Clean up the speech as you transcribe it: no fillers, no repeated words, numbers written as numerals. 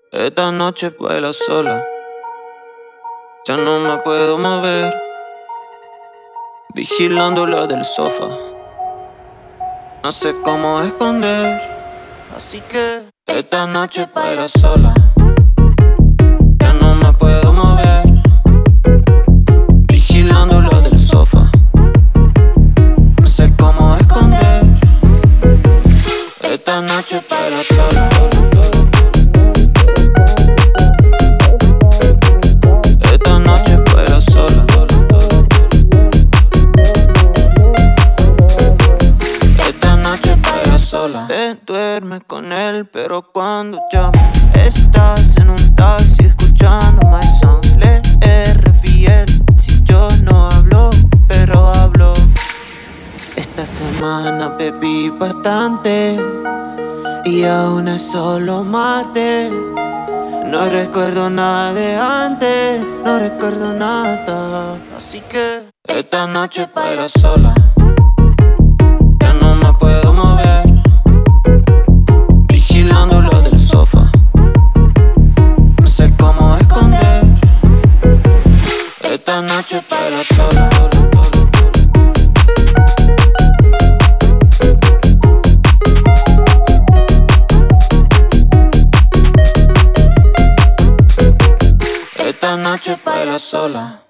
Esta noche baila sola, ya no me puedo mover, vigilándola del sofá. No sé cómo esconder, así que esta noche baila sola, ya no me puedo mover, vigilándola del sofá. No sé cómo esconder, esta noche baila sola. Esta noche baila sola. Esta noche baila sola. Te duermes con él, pero cuando llamo estás en un taxi escuchando my songs. Le erré fiel si yo no hablo, pero hablo. Esta semana bebí bastante y aún es solo martes. No recuerdo nada de antes, no recuerdo nada. Así que esta noche baila sola, ya no me puedo mover, vigilándola del sofá. No sé cómo esconder, esta noche baila sola. Esta noche baila sola.